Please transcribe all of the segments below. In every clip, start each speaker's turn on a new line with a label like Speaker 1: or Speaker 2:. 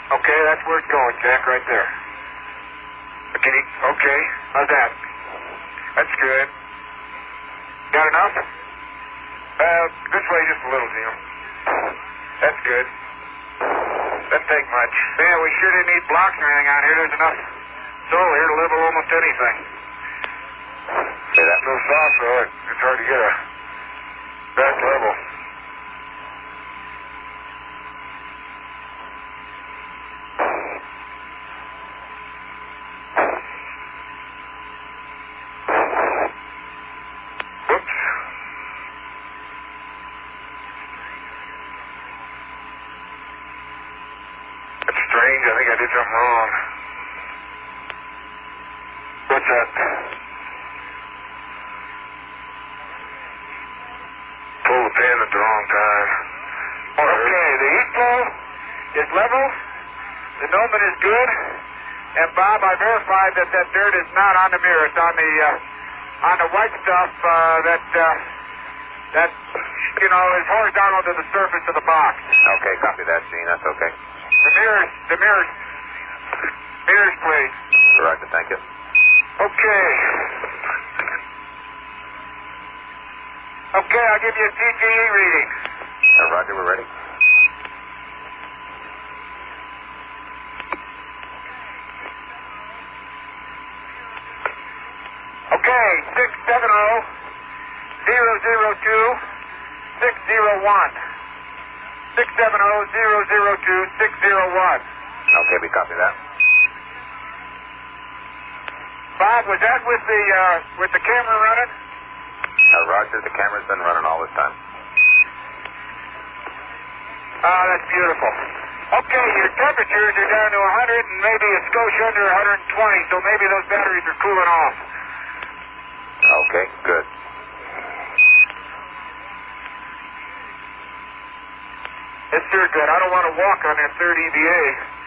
Speaker 1: Okay, that's where it's going, Jack, right there. Okay, how's that? That's good. Got enough? This way just a little, Jim. That's good. Doesn't take much. Yeah, we sure didn't need blocks or anything out here. There's enough soil here to level almost anything.
Speaker 2: Say that.
Speaker 1: So soft, though, it's hard to get a best level. I think I did something wrong. What's that? Pull the pin at the wrong time. Okay, the heat flow is level. The Nomen is good. And Bob, I verified that dirt is not on the mirror. It's on the white stuff that is horizontal to the surface of the box.
Speaker 2: Okay, copy that, Gene. That's okay.
Speaker 1: The mirrors, please.
Speaker 2: Roger, thank you.
Speaker 1: Okay. Okay, I'll give you a TGE reading.
Speaker 2: Roger, we're ready.
Speaker 1: Okay, 670-002-601. 670-002-601.
Speaker 2: Okay, we copy that.
Speaker 1: Bob, was that with the camera running?
Speaker 2: Roger, the camera's been running all this time.
Speaker 1: Ah, that's beautiful. Okay, your temperatures are down to 100 and maybe a skosh under 120, so maybe those batteries are cooling off.
Speaker 2: Okay, good.
Speaker 1: It's sure good. I don't want to walk on that 3rd EVA.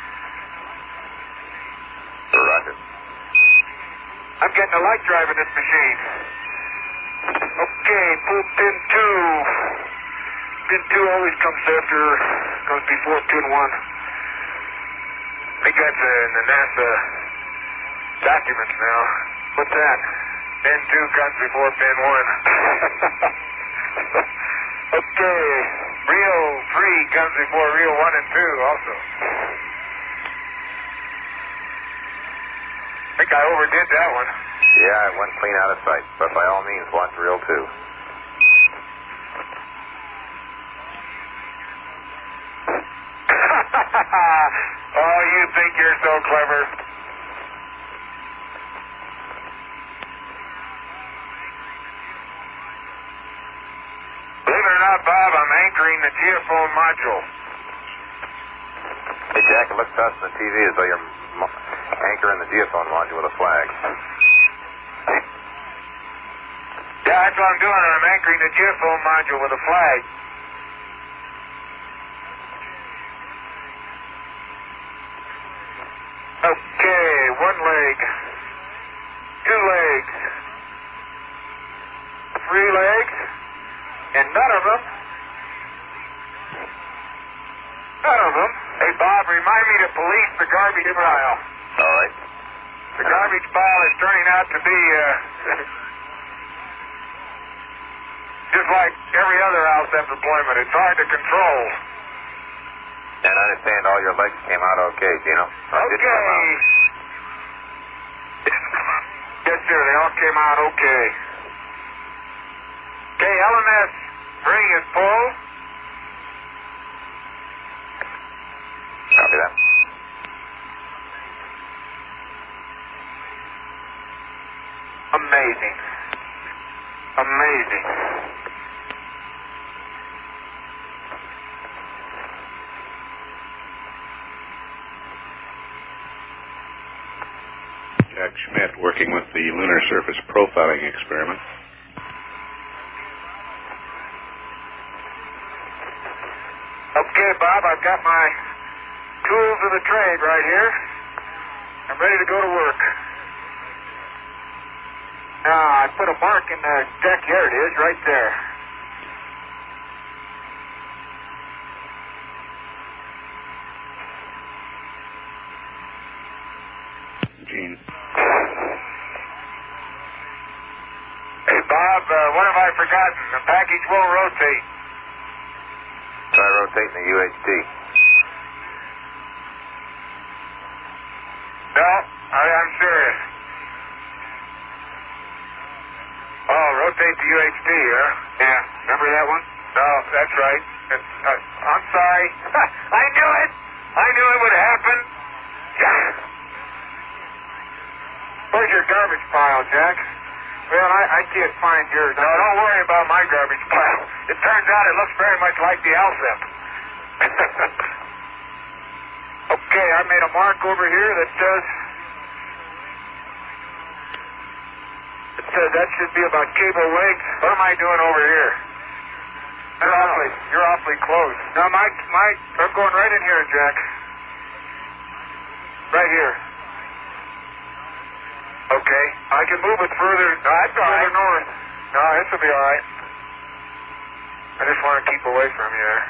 Speaker 2: Roger.
Speaker 1: I'm getting a light driving this machine. Okay, pull pin 2. Pin 2 always comes before pin 1. I think that's in the NASA documents now. What's that? Pin 2 comes before pin 1. Okay. Reel 3 comes before reel 1 and 2 also. I think I overdid that one.
Speaker 2: Yeah, it went clean out of sight, but by all means, watch reel 2.
Speaker 1: Oh, you think you're so clever. Believe it or not, Bob, I'm anchoring the geophone module.
Speaker 2: Hey, Jack, it looks to us on the TV as though you're anchoring the geophone module with a flag.
Speaker 1: Yeah, that's what I'm doing. I'm anchoring the geophone module with a flag. Okay, 1 leg, 2 legs, 3 legs, and none of them. Hey, Bob, remind me to police the garbage pile.
Speaker 2: All right.
Speaker 1: The garbage pile is turning out to be just like every other outset deployment. It's hard to control.
Speaker 2: And I understand all your legs came out okay, Gino.
Speaker 1: Okay. Yes, sir. They all came out okay. Okay, LNS ring is full.
Speaker 2: Copy that.
Speaker 1: Amazing. Amazing.
Speaker 3: Jack Schmidt, working with the Lunar Surface Profiling Experiment.
Speaker 1: Okay, Bob, I've got my tools of the trade right here. I'm ready to go to work. Now, I put a mark in the deck. Here it is, right there.
Speaker 3: machine.
Speaker 1: Hey, Bob, what have I forgotten? The package won't rotate.
Speaker 2: Try rotating the UHD.
Speaker 1: No, I'm serious. Oh, rotate the UHD, huh? Yeah, remember that one? No, that's right. I'm sorry. I knew it. I knew it would happen. Yeah. Where's your garbage pile, Jack? Well, I can't find yours. No, don't worry about my garbage pile. It turns out it looks very much like the Alzip. Okay, I made a mark over here that says that should be about cable length. What am I doing over here? You're awfully close. No, I'm going right in here, Jack. Right here. Okay, I can move it further. That's all right. North. No, this will be all right. I just want to keep away from you there.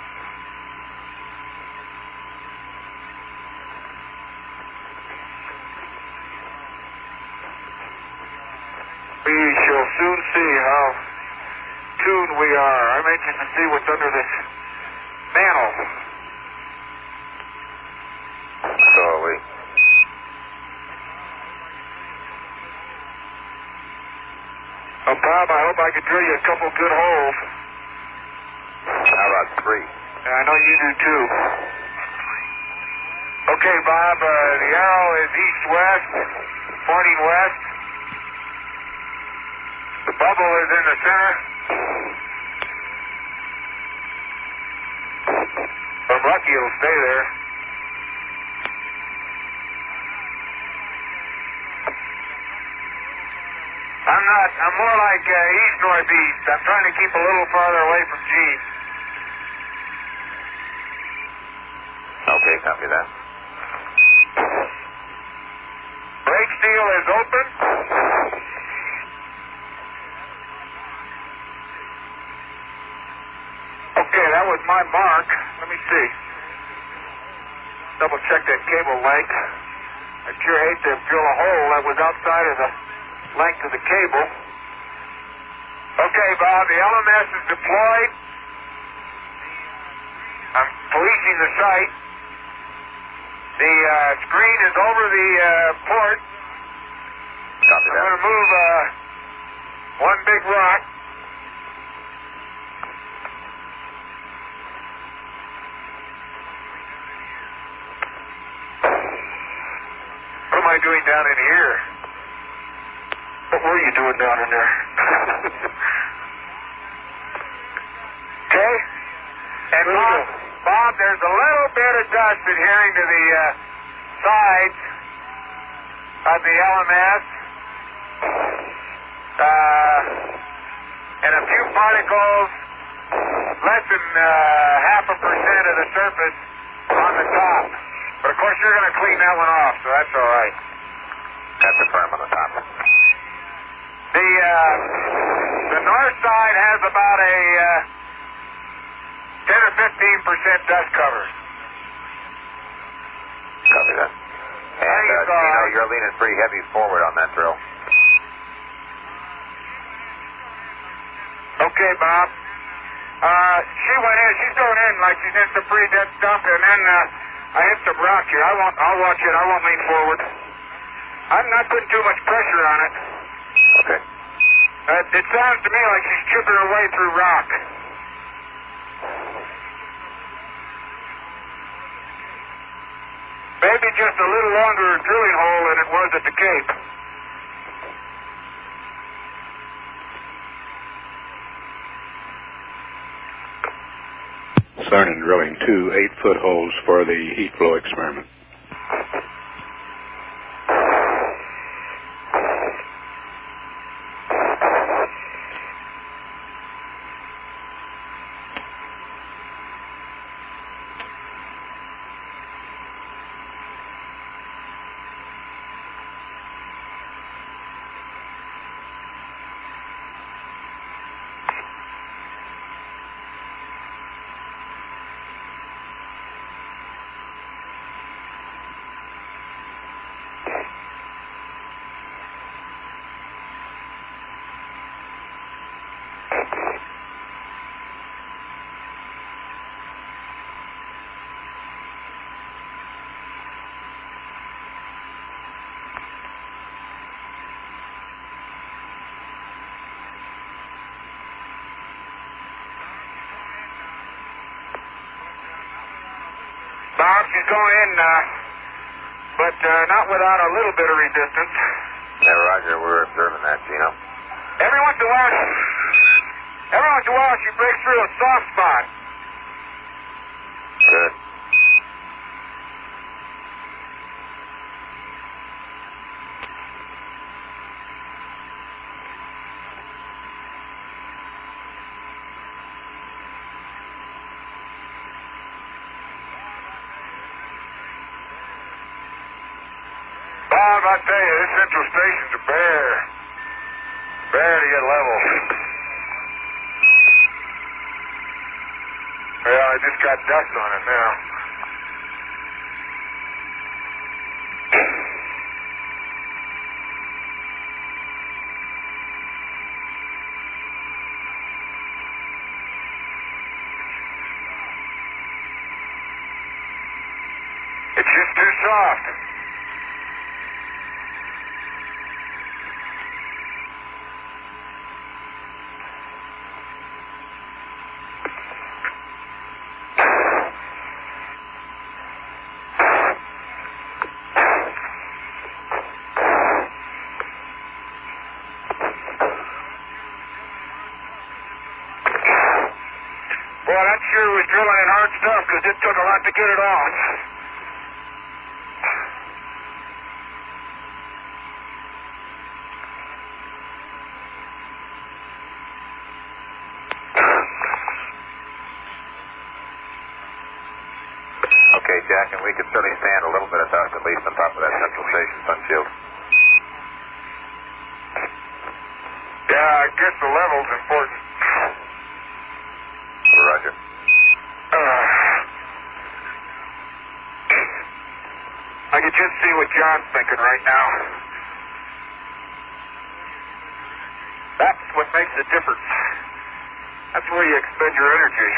Speaker 1: We shall soon see how tuned we are. I'm anxious to see what's under this mantle.
Speaker 2: So are we.
Speaker 1: Oh, Bob, I hope I can drill you a couple good holes.
Speaker 2: How about 3?
Speaker 1: I know you do too. Okay, Bob, the arrow is east-west, pointing west. The bubble is in the center. If I'm lucky, it'll stay there. I'm more like east-northeast. I'm trying to keep a little farther away from Gene.
Speaker 2: Okay, copy that.
Speaker 1: Brake steel is open. Okay, that was my mark. Let me see. Double check that cable length. I'd sure hate to drill a hole that was outside of the length of the cable. Okay, Bob, the LMS is deployed. I'm policing the site. The screen is over the port.
Speaker 2: Copy that.
Speaker 1: I'm going to move one big rock. What am I doing down in here? What were you doing down in there? Okay? And Bob, there's a little bit of dust adhering to the sides of the LMS. And a few particles, less than 0.5% of the surface on the top. But of course you're going to clean that one off, so that's all right.
Speaker 2: That's the firm on the top.
Speaker 1: The north side has about a 10 or 15% dust cover.
Speaker 2: Copy that. And Gino, you're leaning pretty heavy forward on that drill.
Speaker 1: Okay, Bob. She went in. She's going in like she's in some pretty dead stuff, and then I hit some rock here. I'll watch it. I won't lean forward. I'm not putting too much pressure on it.
Speaker 2: Okay.
Speaker 1: It sounds to me like she's chipping her way through rock. Maybe just a little longer drilling hole than it was at the Cape.
Speaker 3: Cernan drilling 2 8-foot holes for the heat flow experiment.
Speaker 1: Bob, she's going in, but not without a little bit of resistance.
Speaker 2: Yeah, Roger, we're observing that, Gino.
Speaker 1: Every once in a while, she breaks through a soft spot.
Speaker 2: Good.
Speaker 1: Bob, I tell you, this central station's a bear. Bear to get level. Well, I just got dust on it now. It's just too soft. Boy, that sure was drilling in hard stuff because it took a lot to get it off.
Speaker 2: Okay, Jack, and we could certainly stand a little bit of dust, at least on top of that central station sun shield.
Speaker 1: Yeah, I guess the level's important.
Speaker 2: Roger.
Speaker 1: I can just see what John's thinking right now. That's what makes the difference. That's where you expend your energy.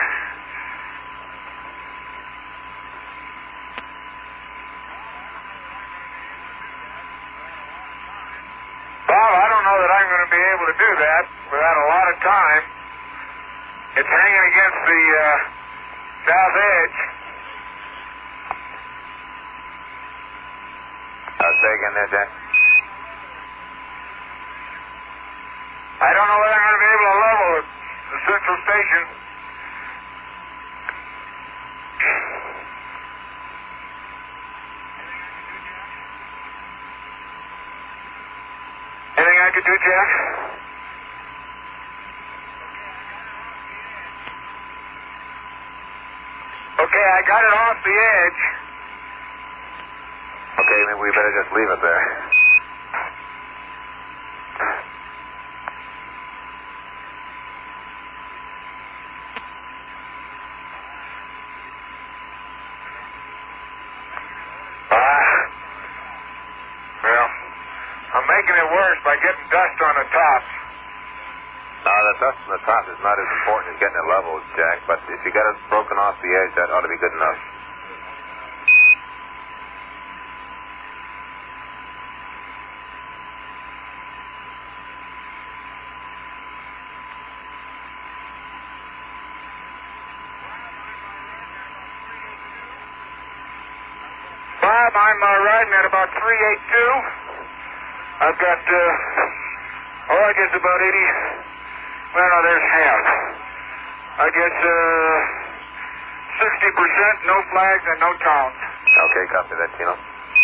Speaker 1: Bob, I don't know that I'm going to be able to do that without a lot of time. It's hanging against the south edge.
Speaker 2: Say again there, Jack.
Speaker 1: I don't know whether I'm going to be able to level the central station. Anything I could do, Jack? Okay, I got it off the edge.
Speaker 2: Okay, maybe we better just leave it there.
Speaker 1: Well, I'm making it worse by getting dust on the top.
Speaker 2: No, the dust on the top is not as important as getting it level, Jack, but if you got it broken off the edge, that ought to be good enough.
Speaker 1: Bob, I'm riding at about 382. I've got, I guess about 80. Well, no, there's half. I guess, 60%, no flags and no tones.
Speaker 2: Okay, copy that, Tino.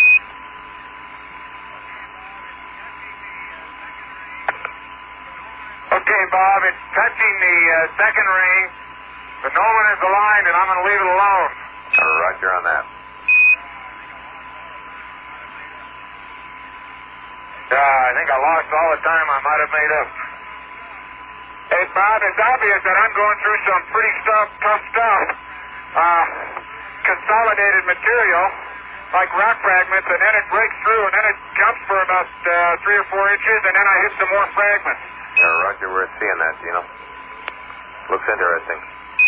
Speaker 1: Okay, Bob, it's touching the second ring. The Nolan is aligned, and I'm going to leave it alone.
Speaker 2: Roger on that.
Speaker 1: I think I lost all the time I might have made up. Hey, Bob, it's obvious that I'm going through some pretty tough stuff. Consolidated material, like rock fragments, and then it breaks through, and then it jumps for about 3 or 4 inches, and then I hit some more fragments.
Speaker 2: Roger, we're seeing that, Tino. Looks interesting.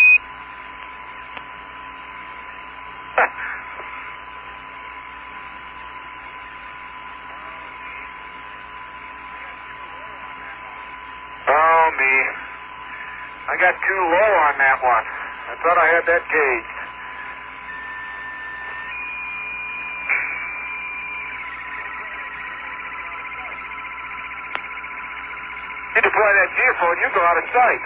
Speaker 1: Oh, me. I got too low on that one. I thought I had that gauged. fly that geophone, you go out of sight.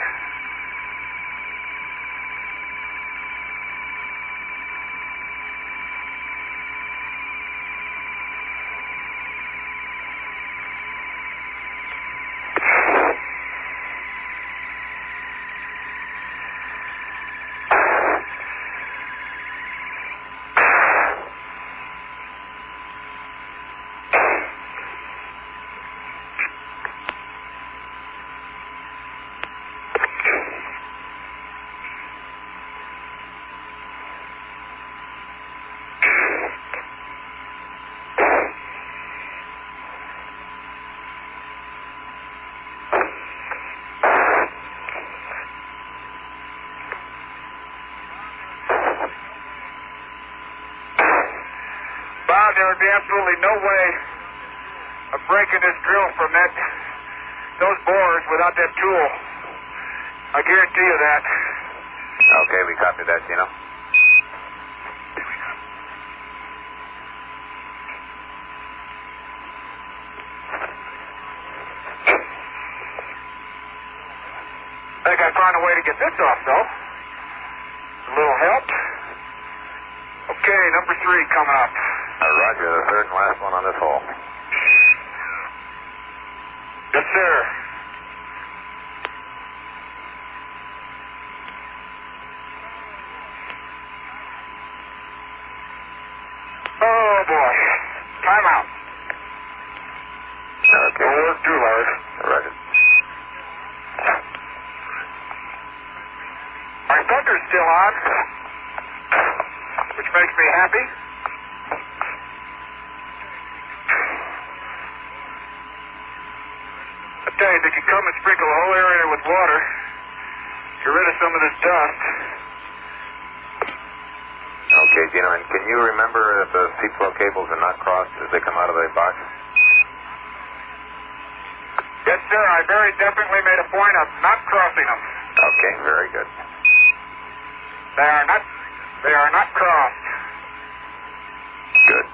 Speaker 1: There would be absolutely no way of breaking this drill from those bores without that tool. I guarantee you that.
Speaker 2: Okay, we copy that, Gino.
Speaker 1: I think I found a way to get this off, though. A little help. Okay, number 3 coming up.
Speaker 2: Roger, the third and last one on this hole.
Speaker 1: Yes, sir. Oh, boy. Time out.
Speaker 2: Okay.
Speaker 1: Don't work too hard.
Speaker 2: Roger.
Speaker 1: My thunder's still on, which makes me happy. If you come and sprinkle the whole area with water, get rid of some of this dust.
Speaker 2: Okay, Gino, and can you remember if the seat flow cables are not crossed as they come out of the box?
Speaker 1: Yes, sir. I very definitely made a point of not crossing them.
Speaker 2: Okay, very good.
Speaker 1: They are not crossed.
Speaker 2: Good.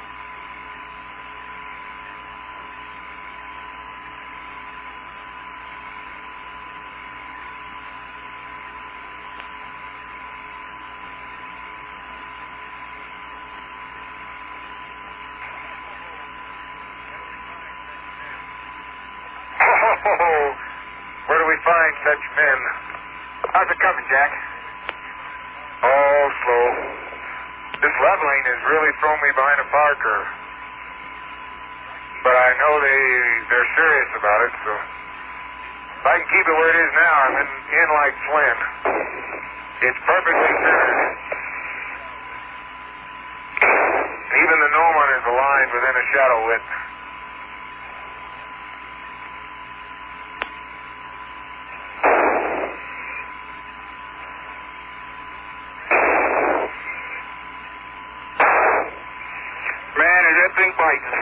Speaker 1: Oh, where do we find such men? How's it coming, Jack? Oh, slow. This leveling has really thrown me behind a power curve. But I know they're serious about it, so if I can keep it where it is now, I'm in like Flynn. It's perfectly centered. Even the gnomon is aligned within a shadow width. Man, is that thing biting.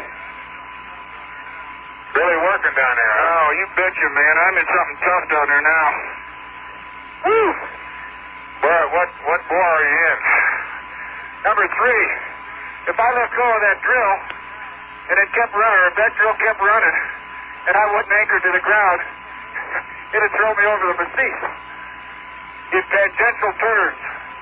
Speaker 1: Really working down there. Oh, you betcha, man. I'm in something tough down there now. Woo! What bore are you in? Number 3. If I let go of that drill, and it kept running, or if that drill kept running, and I wasn't anchored to the ground, it'd throw me over the massif. It's tangential turns.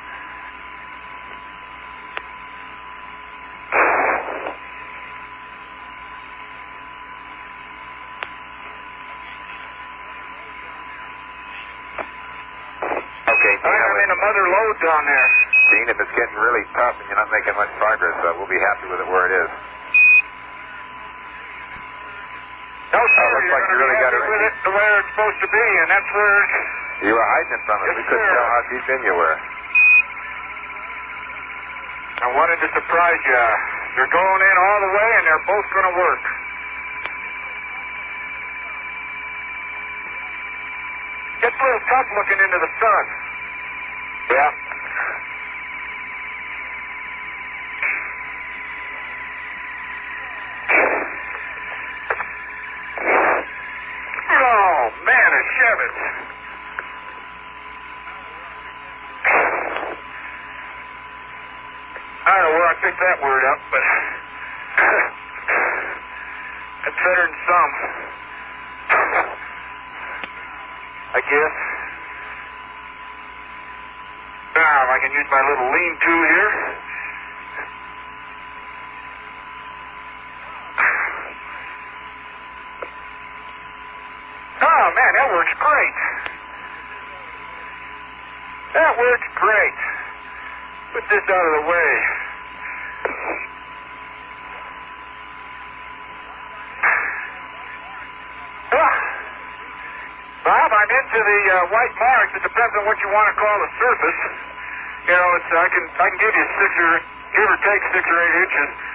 Speaker 2: Okay, Gino,
Speaker 1: I'm in a mother lode down there.
Speaker 2: Gene, if it's getting really tough and you're not making much progress, we'll be happy with it where it is.
Speaker 1: No, sir,
Speaker 2: looks like you really got it
Speaker 1: with it the way it's supposed to be, and that's where...
Speaker 2: You were hiding it from us.
Speaker 1: Yes,
Speaker 2: We couldn't
Speaker 1: sir.
Speaker 2: tell how deep in you were.
Speaker 1: I wanted to surprise you. They're going in all the way, and they're both going to work. Gets a little tough looking into the sun. Yeah. Oh, man, a Chevette. I don't know where I picked that word up, but that's better than some. I guess. Now, I can use my little lean-to here. Oh, man, that works great. That works great. Put this out of the way. Bob, I'm into the white marks. It depends on what you want to call the surface. You know, I can give you give or take 6 or 8 inches.